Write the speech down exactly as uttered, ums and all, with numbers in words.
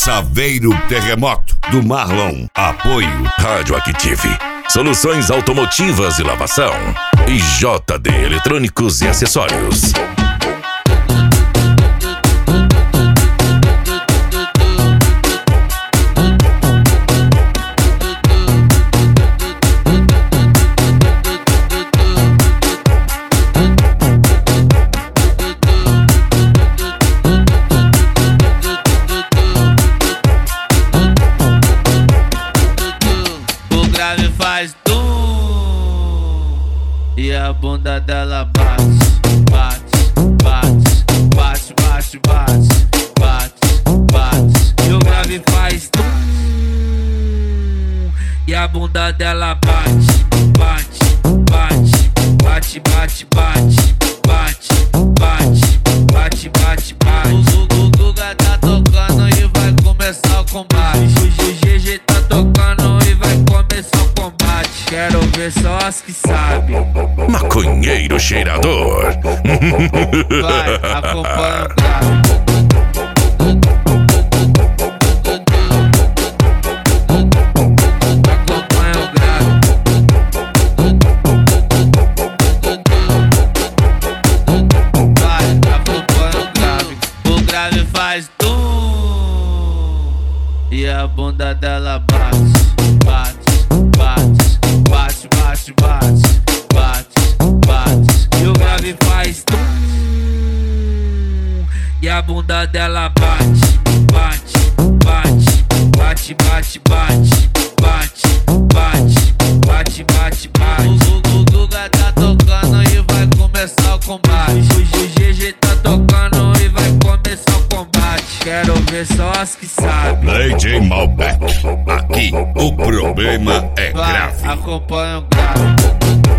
Saveiro Terremoto, do Marlon. Apoio Radioactive, soluções automotivas e lavação. E J D Eletrônicos e Acessórios. Faz tum e a bunda dela bate, bate, bate, bate, bate, bate, bate, bate. E o grave faz tum e a bunda dela bate, bate, bate, bate, bate, bate, bate, bate, bate, bate, bate. O Guga tá tocando e vai começar o combate. O G G tá tocando e vai começar o combate. Quero ver só as que sabem. Maconheiro cheirador. Vai, acompanha o grave. Acompanha o grave. Vai, acompanha o grave. O grave faz tum e a bunda dela bate, bate, bate, bate, bate, bate, bate, bate. E o grave faz tum e a bunda dela bate, bate, bate, bate, bate, bate, bate, bate, bate, bate, bate. O Guga tá tocando e vai começar o combate. O G G tá tocando e vai começar o combate. Quero ver só as que sabem. D J Malbec. Aqui o problema é Vai, grave. acompanha o grave.